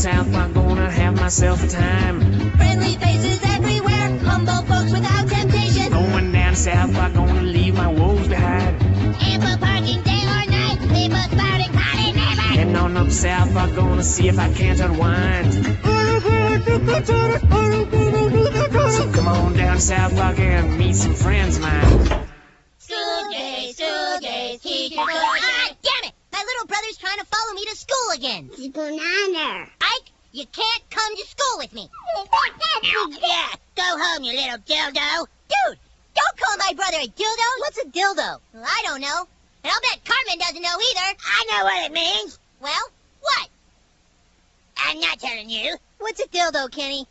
south, I'm gonna have myself a time. Friendly faces everywhere, humble folks without temptation. Going down south, I'm gonna leave my woes behind. Ample parking day or night, people spouting party never. Heading on up south, I'm gonna see if I can't unwind. So come on down south, I can meet some friends of mine. School days, teachers. Ah, damn it! My little brother's trying to follow me to school again. It's banana. Ike, you can't come to school with me. Yeah, go home, you little dildo. Dude, don't call my brother a dildo. What's a dildo? Well, I don't know. And I'll bet Cartman doesn't know either. I know what it means. Well, what? I'm not telling you. What's a dildo, Kenny?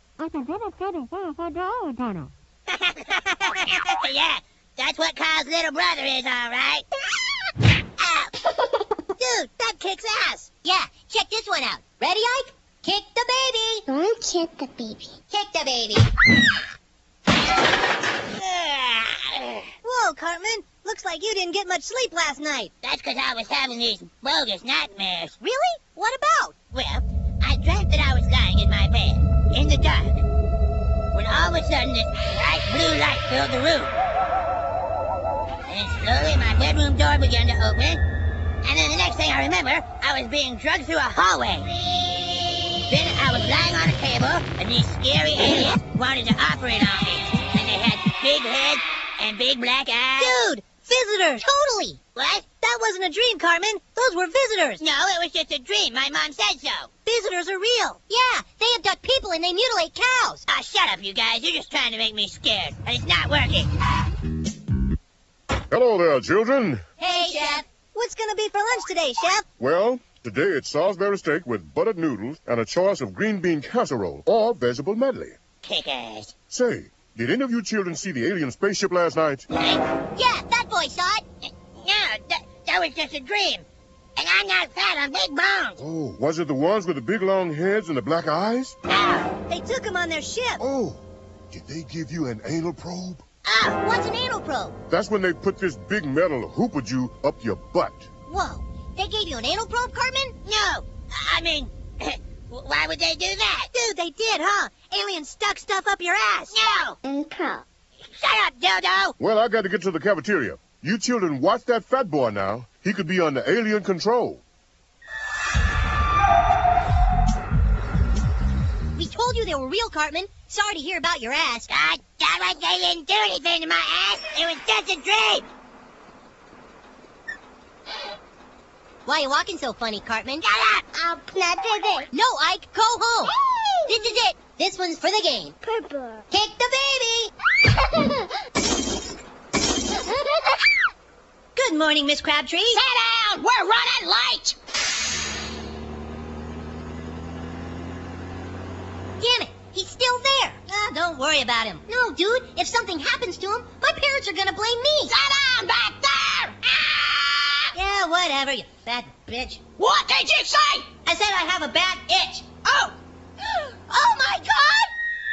Yeah, that's what Kyle's little brother is, all right. Ow. Dude, that kicks ass. Yeah, check this one out. Ready, Ike? Kick the baby. Don't kick the baby. Kick the baby. Whoa, Cartman. Looks like you didn't get much sleep last night. That's because I was having these bogus nightmares. Really? What about? Well, I dreamt that I was lying in my bed, in the dark, when all of a sudden this bright blue light filled the room. And then slowly my bedroom door began to open, and then the next thing I remember, I was being dragged through a hallway. Then I was lying on a table, and these scary aliens wanted to operate on me. And they had big heads and big black eyes. Dude, visitors. Totally. What? That wasn't a dream, Cartman. Those were visitors. No, it was just a dream. My mom said so. Visitors are real. Yeah, they abduct people and they mutilate cows. Ah, shut up, you guys. You're just trying to make me scared, and it's not working. Hello there, children. Hey, Chef. What's gonna be for lunch today, Chef? Well, today it's Salisbury steak with buttered noodles and a choice of green bean casserole or vegetable medley. Kick-ass. Say, did any of you children see the alien spaceship last night? Yeah, Fat Boy saw it. No, that was just a dream. And I'm not fat, I'm big boned. Oh, was it the ones with the big long heads and the black eyes? No, they took him on their ship. Oh, did they give you an anal probe? Oh, what's an anal probe? That's when they put this big metal hoopajou up your butt. Whoa, they gave you an anal probe, Cartman? No, I mean, why would they do that? Dude, they did, huh? Aliens stuck stuff up your ass. No. And pro. Shut up, dildo. Well, I got to get to the cafeteria. You children watch that fat boy now. He could be under alien control. We told you they were real, Cartman. Sorry to hear about your ass. God damn it, they didn't do anything to my ass. It was just a dream. Why are you walking so funny, Cartman? Shut up. I'll play it. No, Ike, go home. This is it. This one's for the game. Purple. Kick the baby. Good morning, Miss Crabtree. Sit down! We're running late! Damn it, he's still there. Ah, don't worry about him. No, dude, if something happens to him, my parents are gonna blame me. Sit down back there! Ah! Yeah, whatever, you fat bitch. What did you say? I said I have a bad itch. Oh! Oh, my God!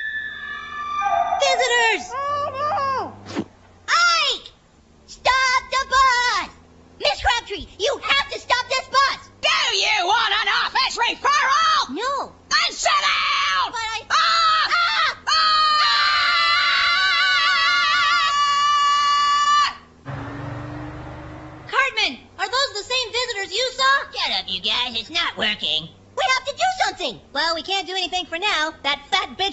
Visitors! Oh, Ike! Stop the bus! Miss Crabtree, you have to stop this bus! Do you want an office referral? No. Then sit down! But I... Ah! Cartman, are those the same visitors you saw? Shut up, you guys. It's not working. We have to do something. Well, we can't do anything for now. That fat bitch